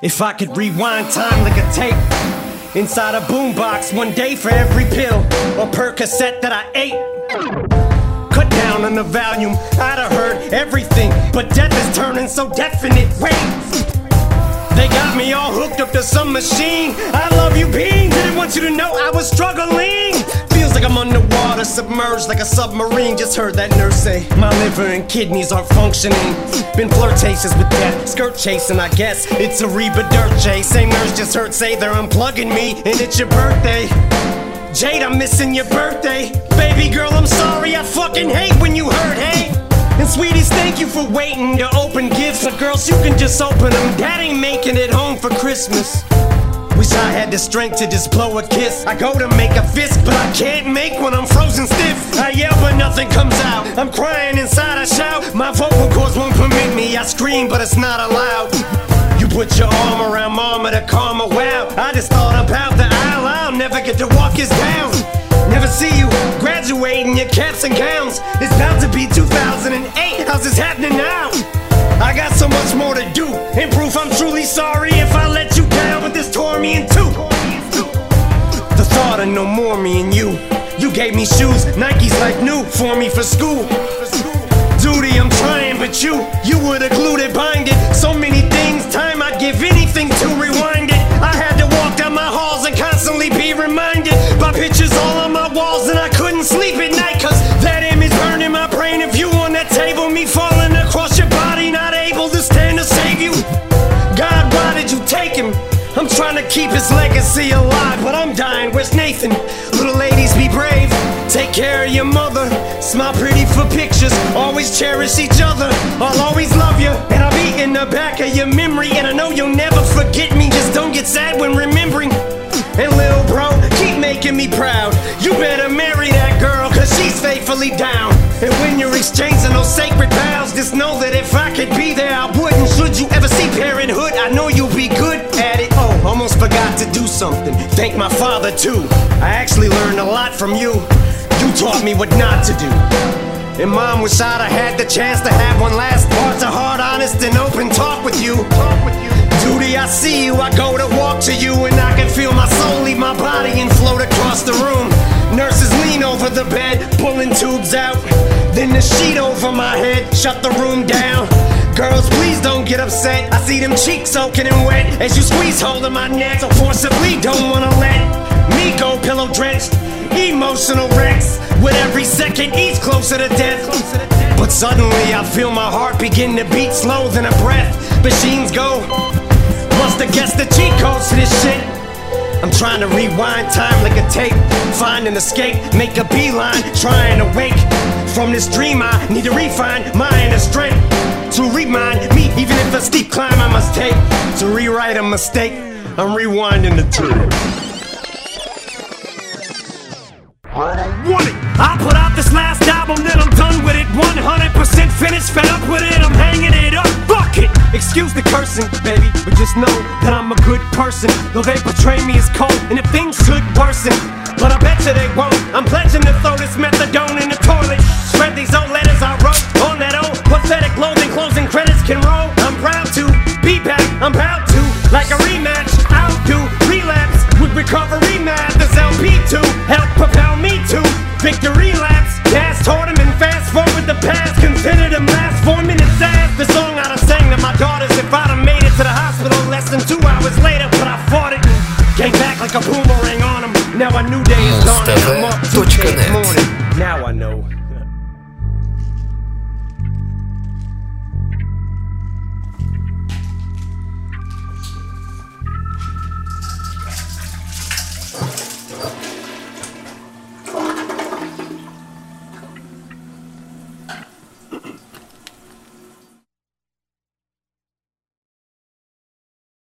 If I could rewind time like a tape inside a boombox, one day for every pill or Percocet that I ate. Cut down on the volume, I'd have heard everything, but death is turning so definite. Wait, they got me all hooked up to some machine. I love you, Bean. Didn't want you to know I was struggling. Feels like I'm underwater, submerged like a submarine. Just heard that nurse say my liver and kidneys aren't functioning. Been flirtatious with death, skirt chasing, I guess. It's a Reba Dirt J. Same nurse just heard say they're unplugging me, and it's your birthday. Jade, I'm missing your birthday. Baby girl, I'm sorry, I fucking hate when you hurt, hey. And sweeties, thank you for waiting to open gifts. But girls, you can just open them. Dad ain't making it home for Christmas. Wish I had the strength to just blow a kiss. I go to make a fist, but I can't make when I'm frozen stiff. I yell, but nothing comes out. I'm crying inside, I shout. My vocal cords won't permit me. I scream, but it's not allowed. You put your arm around mama to calm her. Wow, I just thought about the aisle. I'll never get to walk us down. Never see you graduating your caps and gowns. It's about to be 2008. How's this happening now? I got so much more to do. In proof I'm truly sorry if I let you down, but this tore me in two. The thought of no more me and you. You gave me shoes, Nikes like new for me for school. Duty, I'm trying, but you would've glued it, bind it. So many things, time I'd give anything to rewind it. I had to walk down my halls and constantly be reminded by pictures all on my walls, and I couldn't sleep at night, cause that image burned in my brain of you on that table, me falling across your body, not able to stand to save you. God, why did you take him? I'm trying to keep his legacy alive, but I'm dying. Where's Nathan? Little ladies, be brave. Take care of your mother. Smile pretty for pictures. Always cherish each other. I'll always love you, and I'll be in the back of your memory. And I know you'll never forget me. Just don't get sad when remembering. And little bro, keep making me proud. You better marry that girl, cause she's faithfully down. And when you're exchanging those sacred vows, just know that if I could be there, I would. And should you ever see Parenthood, I know you'll be good at it. Oh, almost forgot to do something. Thank my father too. I actually learned a lot from you. You taught me what not to do. And mom, wish I'd have had the chance to have one last heart to heart, honest and open talk with you. Duty, I see you, I go to walk to you, and I can feel my soul leave my body and float across the room. Nurses lean over the bed, pulling tubes out. Then the sheet over my head, shut the room down. Girls, please don't get upset. I see them cheeks soaking and wet as you squeeze hold of my neck. So forcibly don't wanna let me go, pillow drenched. Emotional wrecks with every second each closer to death. But suddenly I feel my heart begin to beat slow, then a breath. Machines go. Must have guessed the cheat codes to this shit. I'm trying to rewind time like a tape. Find an escape, make a beeline. Trying to wake from this dream. I need to refine my inner strength to remind me, even if a steep climb I must take to rewrite a mistake. I'm rewinding the tape. I put out this last album, then I'm done with it. 100% finished, fed up with it, I'm hanging it up. Fuck it! Excuse the cursing, baby, but just know that I'm a good person. Though they portray me as cold, and if things could worsen, but I bet you they won't. I'm pledging to throw this methadone in the toilet. Spread these old letters I wrote on that old pathetic loathing. Closing credits can roll. I'm proud to be back, I'm proud to. Like a rematch, I'll do relapse with recovery math. This LP2 help propel me to victory laps. Gas toward him and fast forward the past. Consider them last 4 minutes as the song I'd have sang to my daughters if I'd have made it to the hospital less than 2 hours later. But I fought it, came back like a boomerang on them. Now a new day is gone and I'm up 2 days morning. Now I know.